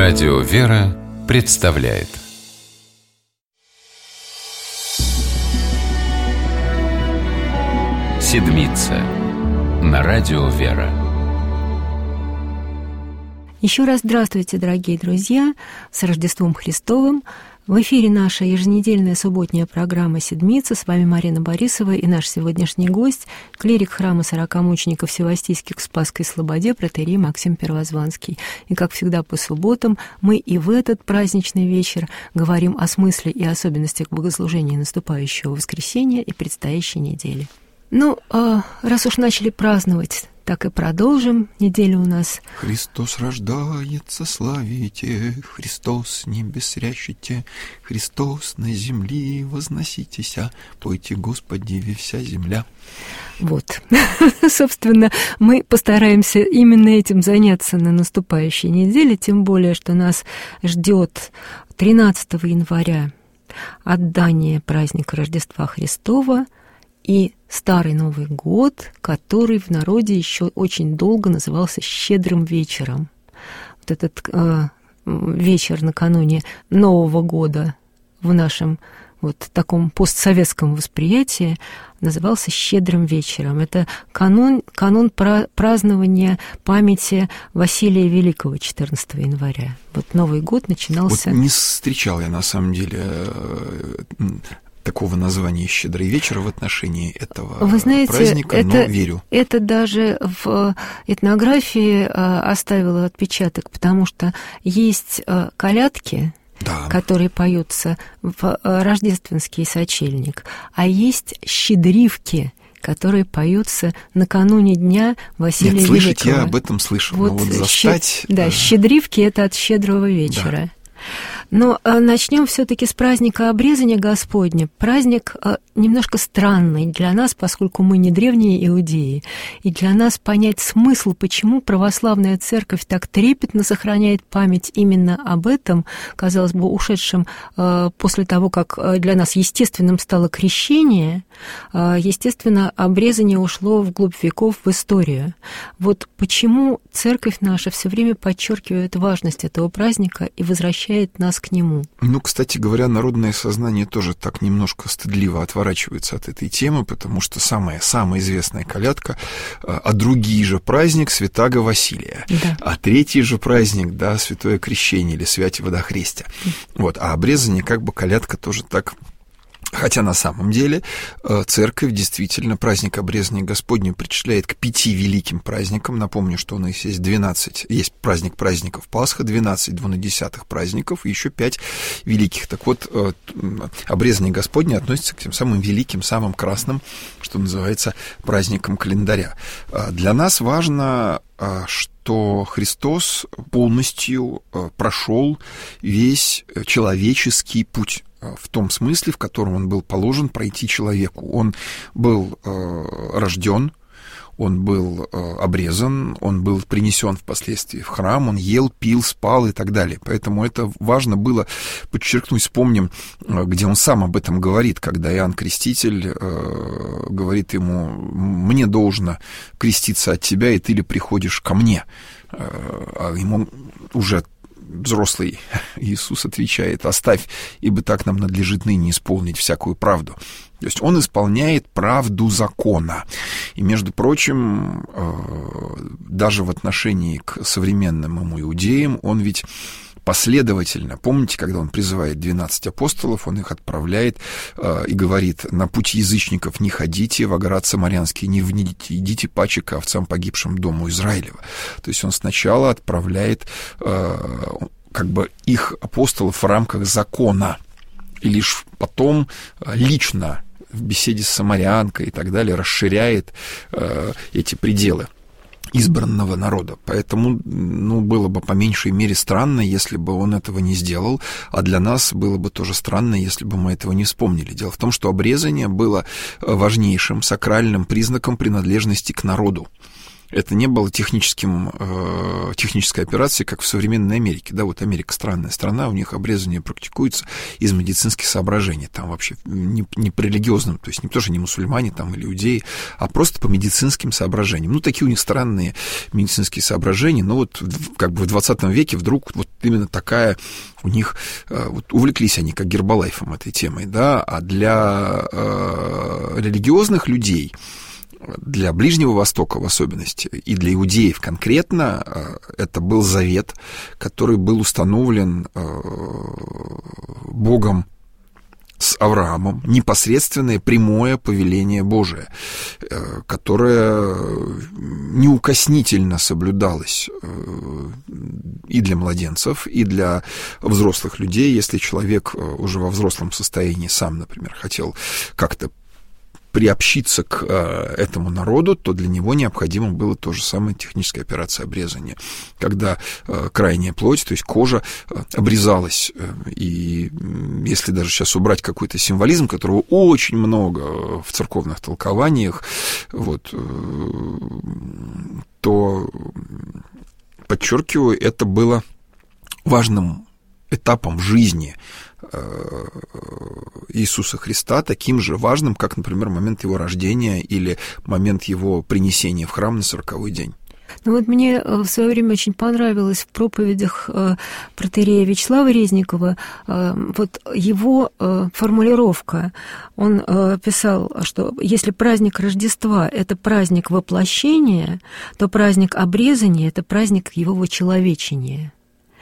Радио «Вера» представляет Седмица на Радио «Вера». Еще раз здравствуйте, дорогие друзья, с Рождеством Христовым. В эфире наша еженедельная субботняя программа «Седмица». С вами Марина Борисова и наш сегодняшний гость, клирик храма 40 мучеников Севастийских в Спасской Слободе, протоиерей Максим Первозванский. И, как всегда, по субботам мы и в этот праздничный вечер говорим о смысле и особенностях богослужения наступающего воскресенья и предстоящей недели. Раз уж начали праздновать, так и продолжим. Неделя у нас. Христос рождается, славите, Христос небес рящите, Христос на земли возноситеся, пойте Господи вся земля. Вот, собственно, мы постараемся именно этим заняться на наступающей неделе, тем более, что нас ждет 13 января отдание праздника Рождества Христова и Старый Новый год, который в народе еще очень долго назывался Щедрым вечером. Вот этот вечер накануне Нового года в нашем вот таком постсоветском восприятии назывался Щедрым вечером. Это канун празднования памяти Василия Великого 14 января. Вот Новый год начинался... Вот не встречал я, на самом деле, такого названия «Щедрый вечер» в отношении этого праздника, но верю. Это даже в этнографии оставило отпечаток, потому что есть колядки, да, которые поются в рождественский сочельник, а есть щедривки, которые поются накануне дня Василия Великого. Слышать я об этом слышал, но вот застать... щедривки — это от Щедрого вечера. Да. Но начнем все-таки с праздника Обрезания Господня. Праздник немножко странный для нас, поскольку мы не древние иудеи. И для нас понять смысл, почему православная церковь так трепетно сохраняет память именно об этом, казалось бы, ушедшем после того, как для нас естественным стало крещение, естественно, обрезание ушло вглубь веков в историю. Вот почему церковь наша все время подчеркивает важность этого праздника и возвращает нас к нему. Кстати говоря, народное сознание тоже так немножко стыдливо отворачивается от этой темы, потому что самая известная колядка, а другие же праздник Святаго Василия, да, а третий же праздник, да, Святое Крещение или Святи Водохрестия. Вот, а обрезание как бы колядка тоже так... Хотя на самом деле церковь действительно праздник Обрезания Господня причисляет к 5 великим праздникам. Напомню, что у нас есть 12, есть праздник праздников Пасха, 12 двунадесятых праздников и еще 5 великих. Так вот, Обрезание Господне относится к тем самым великим, самым красным, что называется, праздникам календаря. Для нас важно, что Христос полностью прошел весь человеческий путь, в том смысле, в котором он был положен пройти человеку. Он был рожден, он был обрезан, он был принесен впоследствии в храм, он ел, пил, спал и так далее. Поэтому это важно было подчеркнуть. Вспомним, где он сам об этом говорит, когда Иоанн Креститель говорит ему: «Мне должно креститься от тебя, и ты ли приходишь ко мне?» А ему уже взрослый Иисус отвечает: «Оставь, ибо так нам надлежит ныне исполнить всякую правду». То есть он исполняет правду закона. И, между прочим, даже в отношении к современным ему иудеям он ведь последовательно, помните, когда он призывает 12 апостолов, он их отправляет и говорит: «На путь язычников не ходите, в огород самарянский не вникните, идите паче к овцам погибшим дому Израилева». То есть он сначала отправляет как бы их апостолов в рамках закона, и лишь потом лично в беседе с самарянкой и так далее расширяет эти пределы избранного народа. Поэтому, было бы по меньшей мере странно, если бы он этого не сделал, а для нас было бы тоже странно, если бы мы этого не вспомнили. Дело в том, что обрезание было важнейшим сакральным признаком принадлежности к народу. Это не было технической операцией, как в современной Америке. Да, вот Америка странная страна, у них обрезание практикуется из медицинских соображений. Там вообще не по религиозным, то есть не тоже не мусульмане там, или иудеи, а просто по медицинским соображениям. Ну, такие у них странные медицинские соображения, но вот как бы в 20 веке вдруг вот именно такая у них... Вот увлеклись они как Гербалайфом этой темой, да, а для религиозных людей... Для Ближнего Востока в особенности и для иудеев конкретно это был завет, который был установлен Богом с Авраамом, непосредственное прямое повеление Божие, которое неукоснительно соблюдалось и для младенцев, и для взрослых людей. Если человек уже во взрослом состоянии сам, например, хотел как-то приобщиться к этому народу, то для него необходимо было то же самое техническая операция обрезания, когда крайняя плоть, то есть кожа, обрезалась. И если даже сейчас убрать какой-то символизм, которого очень много в церковных толкованиях, вот, то, подчеркиваю, это было важным этапом жизни Иисуса Христа, таким же важным, как, например, момент его рождения или момент его принесения в храм на 40-й день. Ну вот мне в свое время очень понравилось в проповедях протоиерея Вячеслава Резникова вот его формулировка. Он писал, что если праздник Рождества – это праздник воплощения, то праздник обрезания – это праздник его вочеловечения.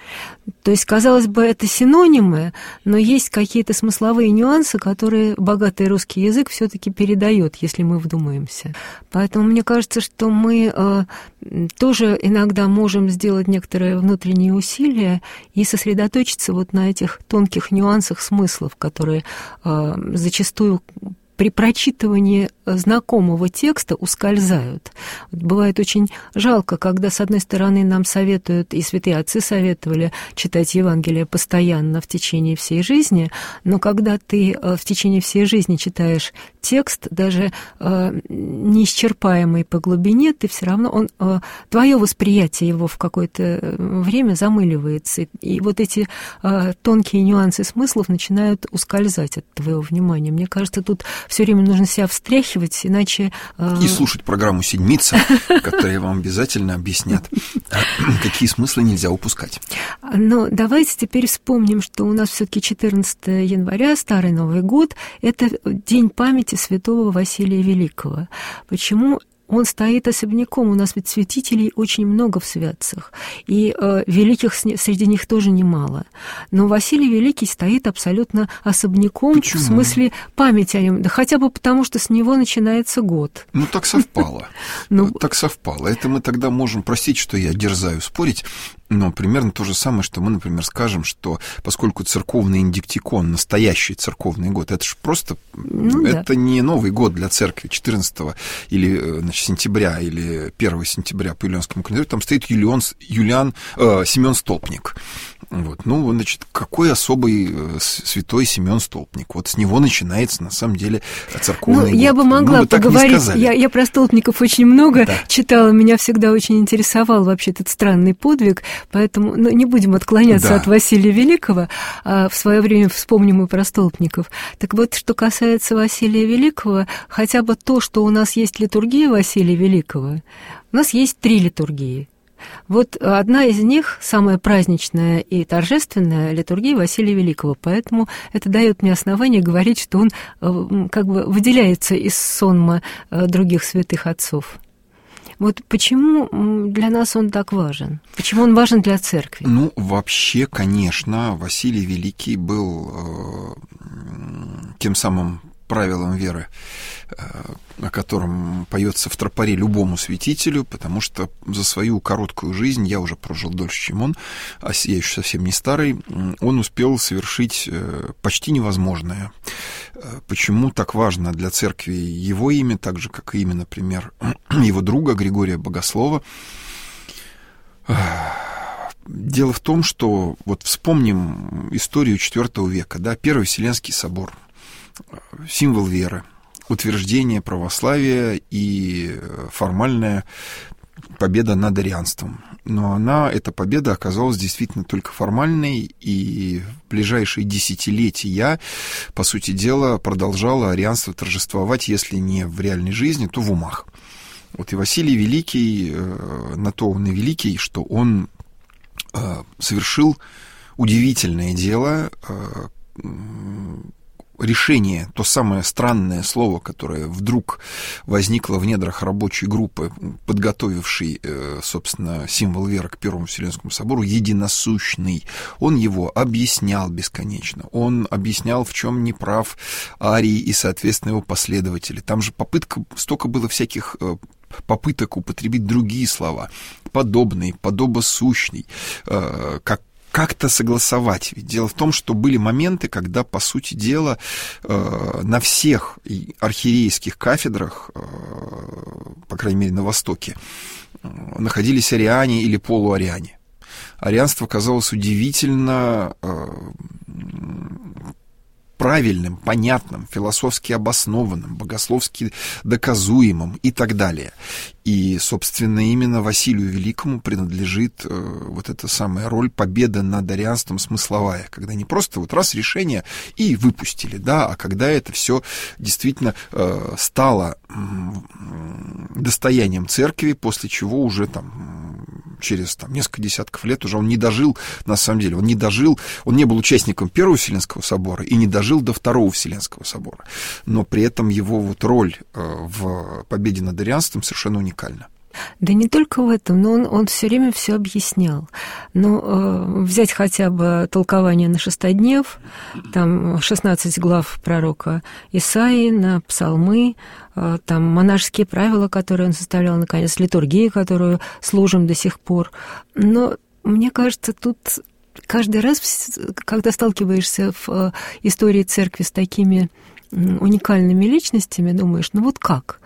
То есть, казалось бы, это синонимы, но есть какие-то смысловые нюансы, которые богатый русский язык все-таки передает, если мы вдумаемся. Поэтому мне кажется, что мы тоже иногда можем сделать некоторые внутренние усилия и сосредоточиться вот на этих тонких нюансах смыслов, которые зачастую при прочитывании знакомого текста ускользают. Вот бывает очень жалко, когда, с одной стороны, нам советуют, и святые отцы советовали читать Евангелие постоянно в течение всей жизни, но когда ты в течение всей жизни читаешь текст, даже неисчерпаемый по глубине, ты все равно, твое восприятие его в какое-то время замыливается. И вот эти тонкие нюансы смыслов начинают ускользать от твоего внимания. Мне кажется, тут все время нужно себя встряхивать, иначе... И слушать программу «Седмица», которая вам обязательно объяснят, какие смыслы нельзя упускать. Но давайте теперь вспомним, что у нас все-таки 14 января, Старый Новый год, это день памяти святого Василия Великого. Почему он стоит особняком? У нас ведь святителей очень много в святцах, и великих среди них тоже немало. Но Василий Великий стоит абсолютно особняком. Почему? В смысле памяти о нем. Да хотя бы потому, что с него начинается год. Ну, так совпало. Так совпало. Это мы тогда можем, простить, что я дерзаю спорить, но примерно то же самое, что мы, например, скажем, что поскольку церковный индиктикон, настоящий церковный год, это же просто, это не Новый год для церкви 14 или, значит, сентября или 1 сентября по юлианскому календарю, там стоит Симеон Столпник. Вот. Ну, значит, какой особый святой Симеон Столпник? Вот с него начинается, на самом деле, церковный год. Я бы могла поговорить, я про столпников очень много читала, меня всегда очень интересовал вообще этот странный подвиг, поэтому не будем отклоняться от Василия Великого, в свое время вспомним и про столпников. Так вот, что касается Василия Великого, хотя бы то, что у нас есть литургия Василия Великого, у нас есть 3 литургии. Вот одна из них, самая праздничная и торжественная, литургия Василия Великого. Поэтому это дает мне основание говорить, что он как бы выделяется из сонма других святых отцов. Вот почему для нас он так важен? Почему он важен для церкви? Ну, вообще, конечно, Василий Великий был тем самым правилом веры, о котором поется в тропаре любому святителю, потому что за свою короткую жизнь, я уже прожил дольше, чем он, а я еще совсем не старый, он успел совершить почти невозможное. Почему так важно для церкви его имя, так же, как и имя, например, его друга Григория Богослова? Дело в том, что вот вспомним историю IV века, да, Первый Вселенский собор, символ веры, утверждение православия и формальное победа над арианством. Но эта победа оказалась действительно только формальной, и в ближайшие десятилетия, по сути дела, продолжало арианство торжествовать, если не в реальной жизни, то в умах. Вот и Василий Великий, на то он и великий, что он совершил удивительное дело, решение, то самое странное слово, которое вдруг возникло в недрах рабочей группы, подготовившей, собственно, символ веры к Первому Вселенскому собору, единосущный. Он его объяснял бесконечно. Он объяснял, в чем не прав Арий и, соответственно, его последователи. Там же столько было всяких попыток употребить другие слова, подобный, подобосущный, как-то согласовать. Ведь дело в том, что были моменты, когда, по сути дела, на всех архиерейских кафедрах, по крайней мере, на Востоке, находились ариане или полуариане. Арианство казалось удивительно правильным, понятным, философски обоснованным, богословски доказуемым и так далее. И, собственно, именно Василию Великому принадлежит вот эта самая роль победы над арианством смысловая, когда не просто вот раз решение и выпустили, да, а когда это все действительно стало достоянием церкви, после чего уже через несколько десятков лет уже он не дожил, на самом деле, он не был участником Первого Вселенского собора и не дожил до Второго Вселенского собора, но при этом его вот роль в победе над арианством совершенно уникальна. Да не только в этом, но он все время все объяснял. Ну, взять хотя бы толкование на шестоднев, там 16 глав пророка Исаии, на псалмы, там монашеские правила, которые он составлял, наконец, литургии, которую служим до сих пор. Но мне кажется, тут каждый раз, когда сталкиваешься в истории церкви с такими уникальными личностями, думаешь, ну вот как?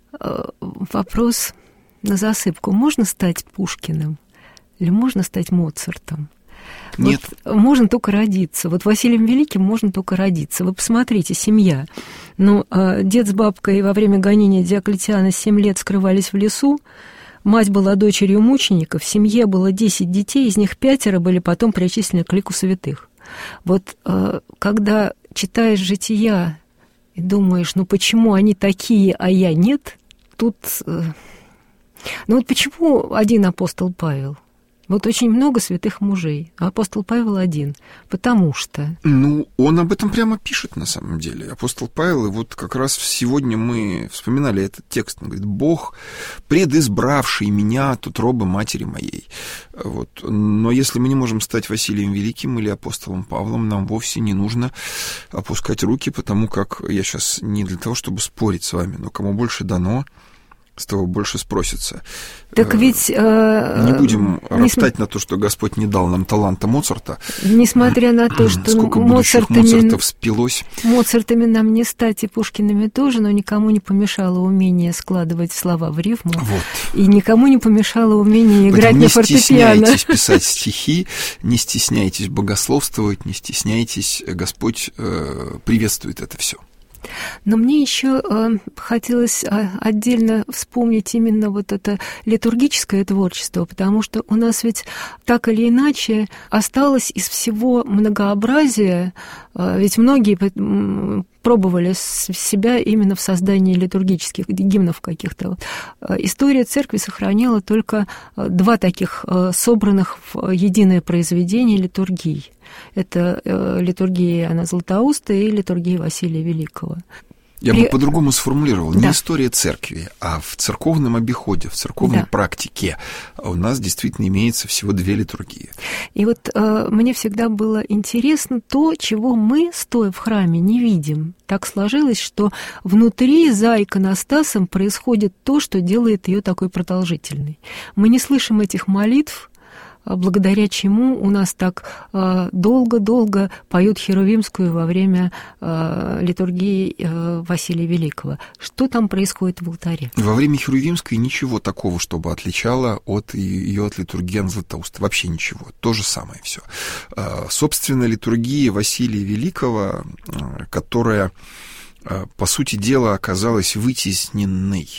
Вопрос на засыпку. Можно стать Пушкиным или можно стать Моцартом? Нет. Вот можно только родиться. Вот Василием Великим можно только родиться. Вы посмотрите, семья. Ну, дед с бабкой во время гонения Диоклетиана 7 лет скрывались в лесу. Мать была дочерью мучеников. В семье было 10 детей, из них 5 были потом причислены к лику святых. Вот когда читаешь жития и думаешь, ну почему они такие, а я нет, тут... Ну вот почему один апостол Павел? Вот очень много святых мужей, а апостол Павел один. Потому что... Ну, он об этом прямо пишет, на самом деле. Апостол Павел, и вот как раз сегодня мы вспоминали этот текст. Он говорит, Бог, предизбравший меня от утробы матери моей. Вот. Но если мы не можем стать Василием Великим или апостолом Павлом, нам вовсе не нужно опускать руки, потому как я сейчас не для того, чтобы спорить с вами, но кому больше дано, с того больше спросится. Так ведь... Не будем роптать на то, что Господь не дал нам таланта Моцарта. Несмотря на то, что сколько будущих Моцартов спилось. Моцартами нам не стать, и Пушкиными тоже, но никому не помешало умение складывать слова в рифму. Вот. И никому не помешало умение играть на фортепиано. Не стесняйтесь писать стихи, не стесняйтесь богословствовать, не стесняйтесь. Господь приветствует это все. Но мне еще хотелось отдельно вспомнить именно вот это литургическое творчество, потому что у нас ведь так или иначе осталось из всего многообразия, ведь многие пробовали себя именно в создании литургических гимнов каких-то. История церкви сохраняла только 2 таких собранных в единое произведение литургий. Это литургия Иоанна Златоуста и литургия Василия Великого. Я бы по-другому сформулировал. Да. Не история церкви, а в церковном обиходе, в церковной практике у нас действительно имеется всего 2 литургии. И вот мне всегда было интересно то, чего мы, стоя в храме, не видим. Так сложилось, что внутри, за иконостасом, происходит то, что делает ее такой продолжительной. Мы не слышим этих молитв, благодаря чему у нас так долго-долго поют Херувимскую во время литургии Василия Великого. Что там происходит в алтаре? Во время Херувимской ничего такого, чтобы отличало от ее от литургии Иоанна Златоуста. Вообще ничего. То же самое все. Собственно, литургия Василия Великого, которая по сути дела, оказалась вытесненной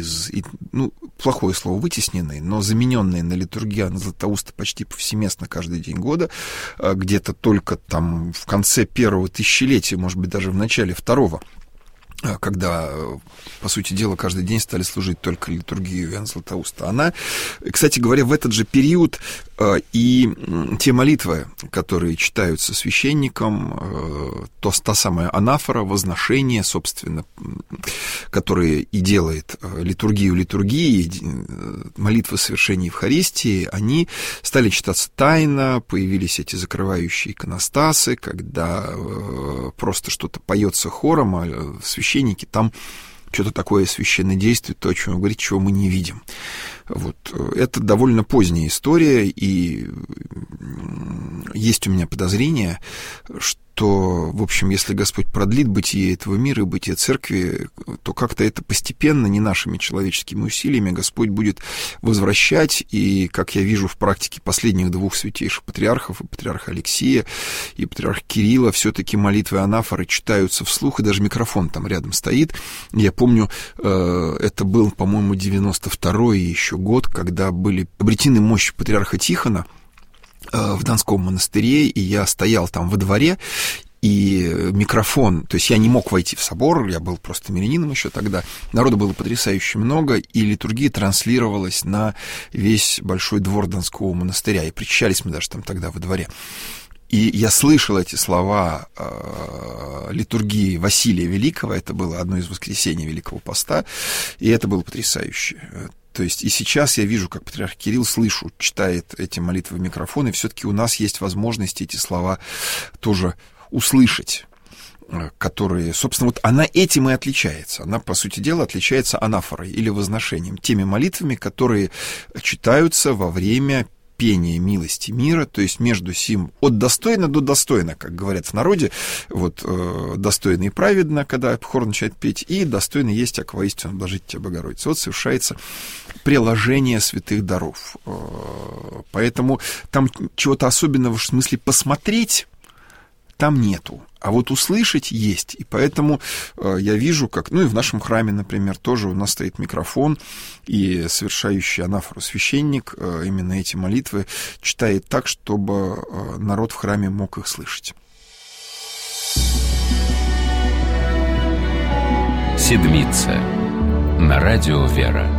плохое слово «вытесненной», но замененной на литургию Иоанна Златоуста почти повсеместно каждый день года, где-то только там в конце первого тысячелетия, может быть, даже в начале второго, когда, по сути дела, каждый день стали служить только литургию Иоанна Златоуста. Она, кстати говоря, в этот же период и те молитвы, которые читаются священником, та самая анафора, возношение, собственно, которые и делает литургию литургии, молитвы совершения Евхаристии, они стали читаться тайно, появились эти закрывающие иконостасы, когда просто что-то поется хором, а священники там что-то такое священное действие, то, о чем вы говорите, чего мы не видим. Вот. Это довольно поздняя история, и есть у меня подозрение, что, в общем, если Господь продлит бытие этого мира и бытие церкви, то как-то это постепенно, не нашими человеческими усилиями, Господь будет возвращать, и, как я вижу в практике последних двух святейших патриархов, и патриарха Алексия, и патриарха Кирилла, все-таки молитвы анафоры читаются вслух, и даже микрофон там рядом стоит. Я помню, это был, по-моему, 92-й еще год, когда были обретены мощи патриарха Тихона в Донском монастыре, и я стоял там во дворе, и микрофон, то есть я не мог войти в собор, я был просто мирянином еще тогда, народу было потрясающе много, и литургия транслировалась на весь большой двор Донского монастыря, и причащались мы даже там тогда во дворе. И я слышал эти слова литургии Василия Великого, это было одно из воскресений Великого Поста, и это было потрясающе. То есть и сейчас я вижу, как патриарх Кирилл, слышу, читает эти молитвы в микрофон, и все-таки у нас есть возможность эти слова тоже услышать, которые, собственно, вот она этим и отличается. Она, по сути дела, отличается анафорой или возношением, теми молитвами, которые читаются во время пение милости мира, то есть между сим от достойно до достойно, как говорят в народе, вот достойно и праведно, когда хор начинает петь, и достойно есть, яко воистину блажить тебя, Богородица. Вот совершается приложение святых даров. Поэтому там чего-то особенного в смысле посмотреть там нету. А вот услышать есть. И поэтому я вижу, как... Ну, и в нашем храме, например, тоже у нас стоит микрофон, и совершающий анафору священник именно эти молитвы читает так, чтобы народ в храме мог их слышать. Седмица. На радио «Вера».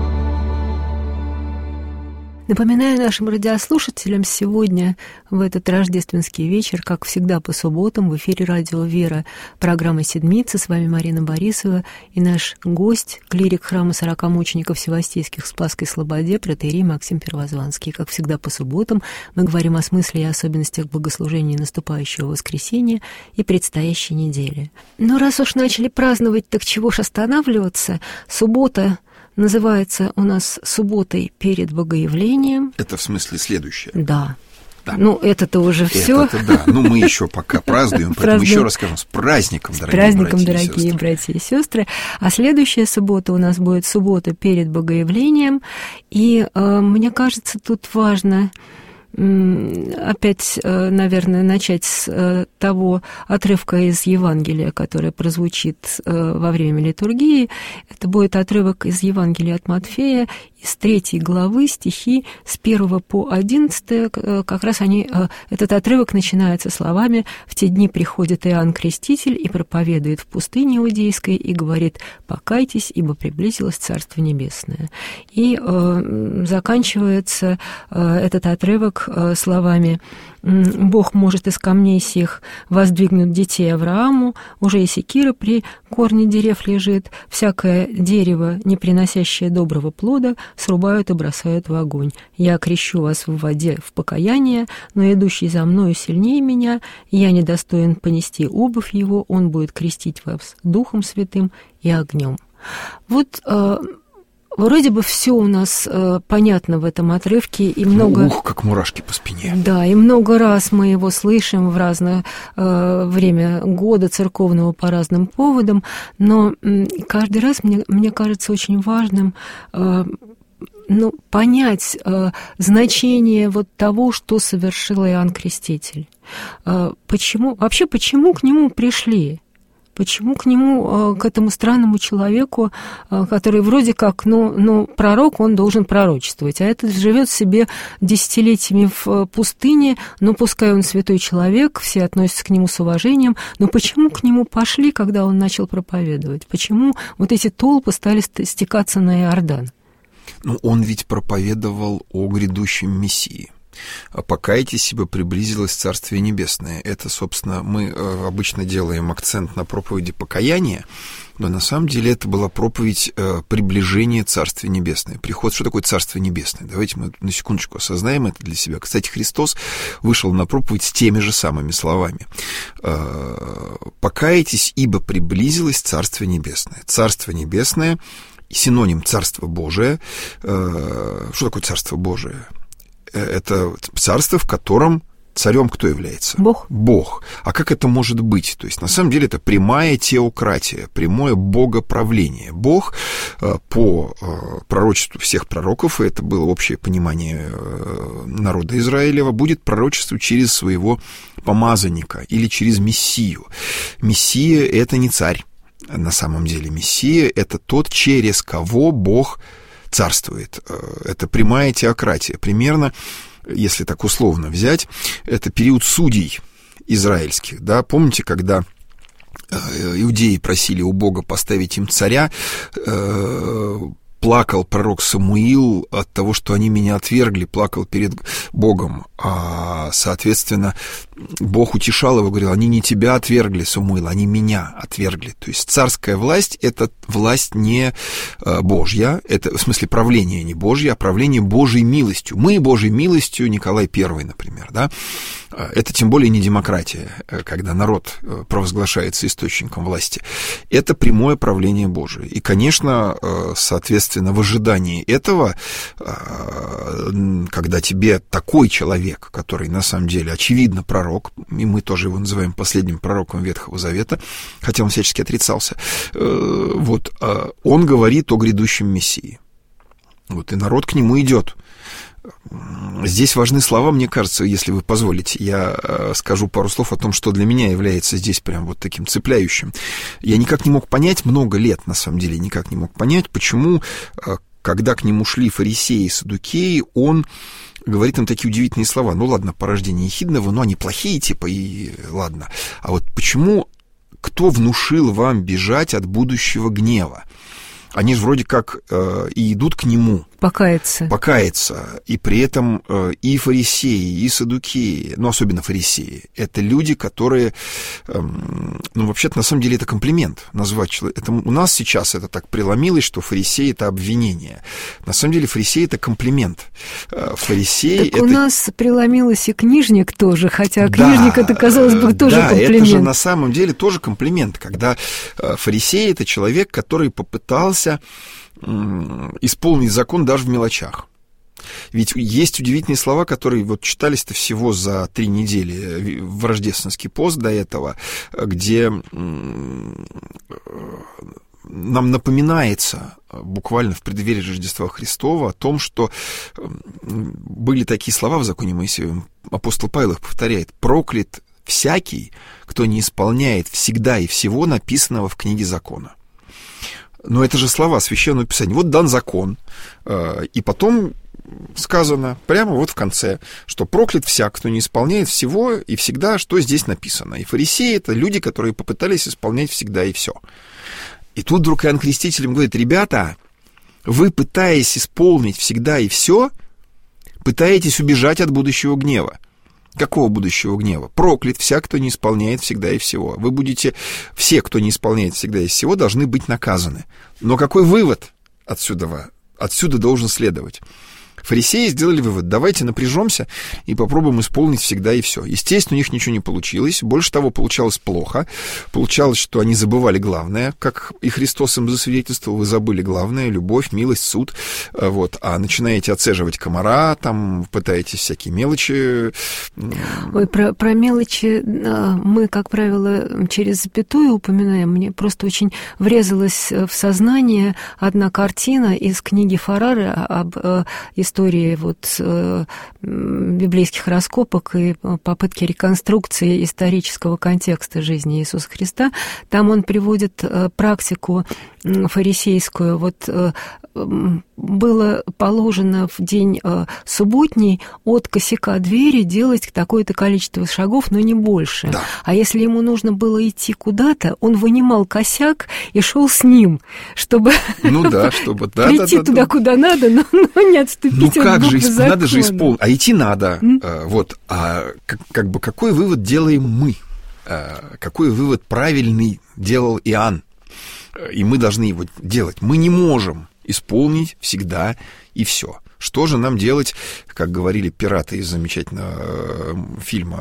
Напоминаю нашим радиослушателям, сегодня, в этот рождественский вечер, как всегда по субботам, в эфире радио «Вера», программа «Седмица». С вами Марина Борисова и наш гость, клирик храма 40 мучеников Севастийских в Спасской Слободе, протоиерей Максим Первозванский. Как всегда по субботам мы говорим о смысле и особенностях богослужения наступающего воскресенья и предстоящей недели. Но раз уж начали праздновать, так чего ж останавливаться? Суббота называется у нас субботой перед Богоявлением. Это в смысле следующее? Да. Да. Ну, это-то уже все. Это да. Ну, мы еще пока празднуем, поэтому еще раз скажем, с праздником, дорогие братья и сестры. А следующая суббота у нас будет суббота перед Богоявлением. И мне кажется, тут важно опять, наверное, начать с того отрывка из Евангелия, который прозвучит во время литургии. Это будет отрывок из Евангелия от Матфея, из 3 главы, стихи с 1 по 11. Как раз этот отрывок начинается словами: «В те дни приходит Иоанн Креститель и проповедует в пустыне Иудейской и говорит: покайтесь, ибо приблизилось Царство Небесное». И заканчивается этот отрывок словами: «Бог может из камней сих воздвигнуть детей Аврааму, уже и секира при корне дерев лежит, всякое дерево, не приносящее доброго плода, срубают и бросают в огонь. Я крещу вас в воде в покаяние, но идущий за мною сильнее меня, я недостоин понести обувь его, он будет крестить вас Духом Святым и огнем». Вот вроде бы все у нас понятно в этом отрывке, и много... Ух, как мурашки по спине. Да, и много раз мы его слышим в разное время года церковного по разным поводам, но каждый раз мне кажется очень важным понять значение вот того, что совершил Иоанн Креститель. Почему к нему пришли? Почему к нему, к этому странному человеку, который вроде как, пророк, он должен пророчествовать, а этот живет себе десятилетиями в пустыне, пускай он святой человек, все относятся к нему с уважением, но почему к нему пошли, когда он начал проповедовать? Почему вот эти толпы стали стекаться на Иордан? Он ведь проповедовал о грядущем Мессии. «Покайтесь, ибо приблизилось Царствие Небесное». Это, собственно, мы обычно делаем акцент на проповеди покаяния, но на самом деле это была проповедь приближения Царствия Небесное. Приход, что такое Царствие Небесное? Давайте мы на секундочку осознаем это для себя. Кстати, Христос вышел на проповедь с теми же самыми словами. «Покайтесь, ибо приблизилось Царствие Небесное». Царствие Небесное — синоним Царство Божие. Что такое Царство Божие? Это царство, в котором царем кто является? Бог. Бог. А как это может быть? То есть, на самом деле, это прямая теократия, прямое богоправление. Бог по пророчеству всех пророков, и это было общее понимание народа Израилева, будет пророчествовать через своего помазанника или через Мессию. Мессия — это не царь. На самом деле, Мессия — это тот, через кого Бог царствует. Это прямая теократия. Примерно, если так условно взять, это период судей израильских. Да? Помните, когда иудеи просили у Бога поставить им царя, плакал пророк Самуил от того, что они меня отвергли, плакал перед Богом. А, соответственно, Бог утешал его, говорил: они не тебя отвергли, Самуил, они меня отвергли. То есть царская власть — это власть не Божья, это, в смысле, правление не Божье, а правление Божьей милостью. Мы Божьей милостью, Николай I, например, да? Это тем более не демократия, когда народ провозглашается источником власти. Это прямое правление Божие. И, конечно, соответственно, в ожидании этого, когда тебе такой человек, который на самом деле очевидно пророк, и мы тоже его называем последним пророком Ветхого Завета, хотя он всячески отрицался, он говорит о грядущем Мессии. И народ к нему идет. Здесь важны слова, мне кажется, если вы позволите, я скажу пару слов о том, что для меня является здесь прям вот таким цепляющим. Я никак не мог понять, много лет, на самом деле, никак не мог понять, почему, когда к нему шли фарисеи и саддукеи, он говорит им такие удивительные слова. Ладно, порождение ехидного, но они плохие, и ладно. А вот почему, кто внушил вам бежать от будущего гнева? Они же вроде как и идут к нему. Покаяться. И при этом и фарисеи, и саддукеи, особенно фарисеи, это люди, которые, вообще-то, на самом деле, это комплимент назвать человека. Это у нас сейчас это так преломилось, что фарисеи — это обвинение. На самом деле, фарисеи — это комплимент. Фарисеи — так у нас преломилось и книжник тоже, хотя книжник — это, казалось бы, тоже комплимент. Да, это же на самом деле тоже комплимент, когда фарисей — это человек, который попытался исполнить закон даже в мелочах. Ведь есть удивительные слова, которые читались-то всего за 3 недели в рождественский пост до этого, где нам напоминается буквально в преддверии Рождества Христова о том, что были такие слова в законе Моисеевом. Апостол Павел их повторяет: «Проклят всякий, кто не исполняет всегда и всего написанного в книге закона». Но это же слова Священного Писания. Дан закон, и потом сказано прямо в конце, что проклят всяк, кто не исполняет всего и всегда, что здесь написано. И фарисеи — это люди, которые попытались исполнять всегда и все. И тут вдруг Иоанн Креститель им говорит: ребята, вы, пытаясь исполнить всегда и все, пытаетесь убежать от будущего гнева. Какого будущего гнева? Проклят всяк, кто не исполняет всегда и всего. Вы будете, все, кто не исполняет всегда и всего, должны быть наказаны. Но какой вывод отсюда должен следовать? Фарисеи сделали вывод: давайте напряжемся и попробуем исполнить всегда и все. Естественно, у них ничего не получилось. Больше того, получалось плохо. Получалось, что они забывали главное, как и Христос им засвидетельствовал: вы забыли главное — любовь, милость, суд. А начинаете отцеживать комара, пытаетесь всякие мелочи. Ой, про мелочи мы, как правило, через запятую упоминаем. Мне просто очень врезалась в сознание одна картина из книги Фарары об истории истории библейских раскопок и попытки реконструкции исторического контекста жизни Иисуса Христа, там он приводит практику фарисейскую. Было положено в день субботний от косяка двери делать такое-то количество шагов, но не больше. Да. А если ему нужно было идти куда-то, он вынимал косяк и шел с ним, чтобы прийти туда, куда надо, но не отступить от буквы закона. Надо же исполнить. А идти надо. Какой вывод делаем мы? Какой вывод правильный делал Иоанн? И мы должны его делать. Мы не можем исполнить всегда и все. Что же нам делать, как говорили пираты из замечательного фильма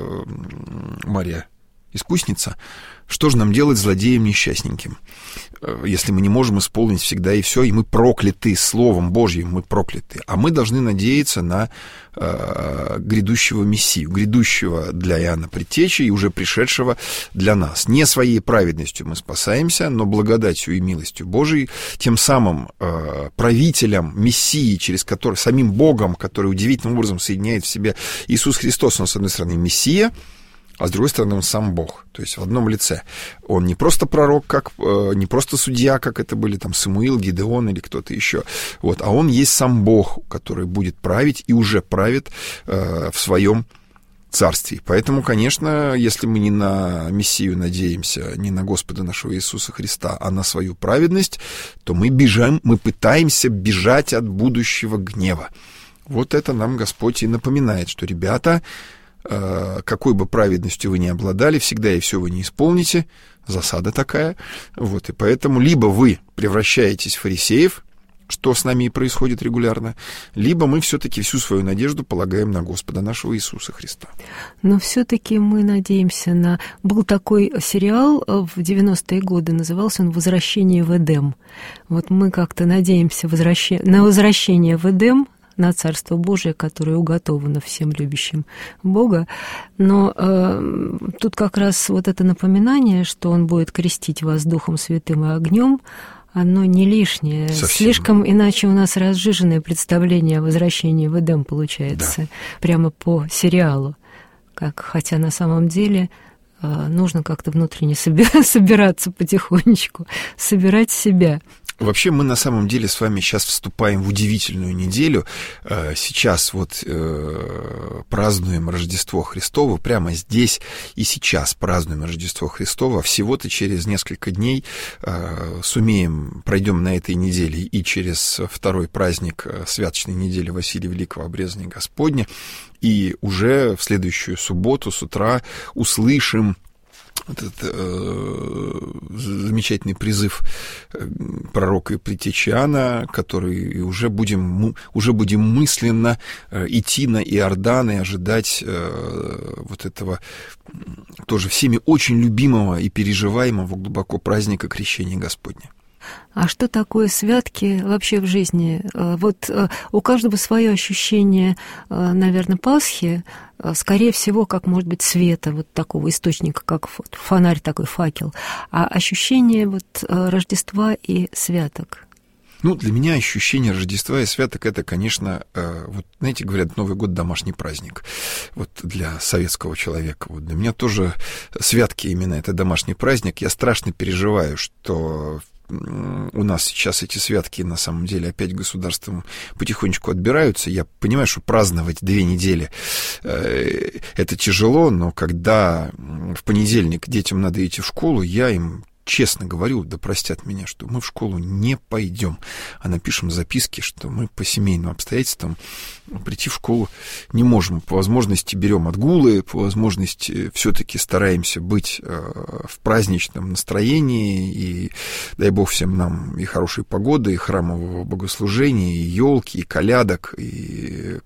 «Мария Искусница», что же нам делать злодеям несчастненьким, если мы не можем исполнить всегда и все, и мы прокляты Словом Божьим, мы прокляты. А мы должны надеяться на грядущего Мессию, грядущего для Иоанна Предтечи и уже пришедшего для нас. Не своей праведностью мы спасаемся, но благодатью и милостью Божией, тем самым правителем Мессии, через который, самим Богом, который удивительным образом соединяет в себе Иисус Христос. Он, с одной стороны, Мессия, а с другой стороны, он сам Бог, то есть в одном лице. Он не просто пророк, не просто судья, как это были там Самуил, Гидеон или кто-то еще, а он есть сам Бог, который будет править и уже правит в своем царстве. Поэтому, конечно, если мы не на Мессию надеемся, не на Господа нашего Иисуса Христа, а на свою праведность, то мы пытаемся бежать от будущего гнева. Вот это нам Господь и напоминает, что, ребята, какой бы праведностью вы ни обладали, всегда и все вы не исполните, засада такая. И поэтому либо вы превращаетесь в фарисеев, что с нами и происходит регулярно, либо мы все-таки всю свою надежду полагаем на Господа нашего Иисуса Христа. Но все-таки мы надеемся на... Был такой сериал в 90-е годы, назывался он «Возвращение в Эдем». Мы как-то надеемся на возвращение в Эдем, на Царство Божие, которое уготовано всем любящим Бога. Но тут как раз это напоминание, что Он будет крестить вас Духом Святым и огнем, оно не лишнее. Совсем. Слишком иначе у нас разжиженное представление о возвращении в Эдем получается, да. Прямо по сериалу. Хотя на самом деле нужно как-то внутренне собираться потихонечку, собирать себя. Вообще мы на самом деле с вами сейчас вступаем в удивительную неделю. Сейчас празднуем Рождество Христово, прямо здесь и сейчас празднуем Рождество Христово. Всего-то через несколько дней пройдем на этой неделе и через второй праздник святочной недели Василия Великого, Обрезания Господня, и уже в следующую субботу с утра услышим этот замечательный призыв пророка и предтечи Иоанна, который уже будем мысленно идти на Иордан и ожидать этого тоже всеми очень любимого и переживаемого глубоко праздника Крещения Господня. А что такое святки вообще в жизни? У каждого свое ощущение, наверное, Пасхи, скорее всего, как, может быть, света, такого источника, как фонарь такой, факел, а ощущение Рождества и святок. Для меня ощущение Рождества и святок — это, конечно, знаете, говорят, Новый год — домашний праздник. Для советского человека. Для меня тоже святки именно это домашний праздник. Я страшно переживаю, что у нас сейчас эти святки на самом деле опять государством потихонечку отбираются. Я понимаю, что праздновать 2 недели это тяжело, но когда в понедельник детям надо идти в школу, я им честно говорю, да простят меня, что мы в школу не пойдем, а напишем записки, что мы по семейным обстоятельствам прийти в школу не можем. По возможности берем отгулы, по возможности все-таки стараемся быть в праздничном настроении, и дай Бог всем нам и хорошей погоды, и храмового богослужения, и елки, и колядок, и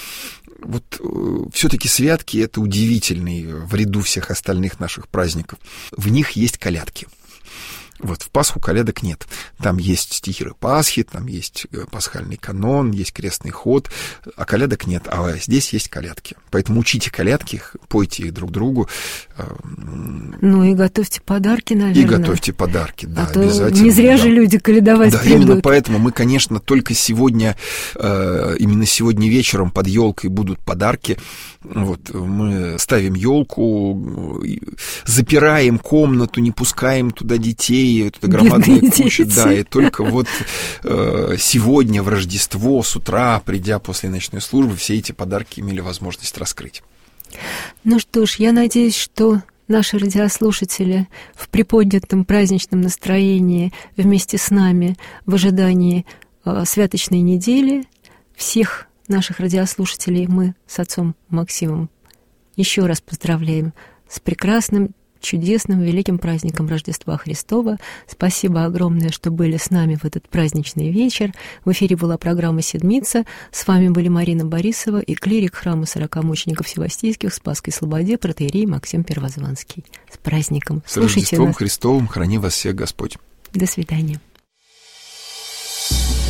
все-таки святки — это удивительный в ряду всех остальных наших праздников. В них есть колядки. Вот, в Пасху колядок нет. Там есть стихиры Пасхи, там есть пасхальный канон, есть крестный ход, а колядок нет. А здесь есть колядки. Поэтому учите колядки, пойте их друг другу. Ну и готовьте подарки, наверное. И готовьте подарки, да, а обязательно. Не зря же люди колядовать придут. Да, именно поэтому мы, конечно, только сегодня, именно сегодня вечером под елкой будут подарки. Вот, мы ставим елку, запираем комнату, не пускаем туда детей, это громадная куча, да, и только вот сегодня в Рождество с утра, придя после ночной службы, все эти подарки имели возможность раскрыть. Ну что ж, я надеюсь, что наши радиослушатели в приподнятом праздничном настроении вместе с нами в ожидании святочной недели. Всех наших радиослушателей мы с отцом Максимом еще раз поздравляем с прекрасным, чудесным, великим праздником Рождества Христова. Спасибо огромное, что были с нами в этот праздничный вечер. В эфире была программа «Седмица». С вами были Марина Борисова и клирик храма 40 мучеников Севастийских в Спасской Слободе протоиерей Максим Первозванский. С праздником! С Рождеством Христовым! Храни вас всех Господь! До свидания!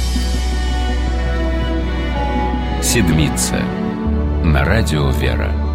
«Седмица» на радио «Вера».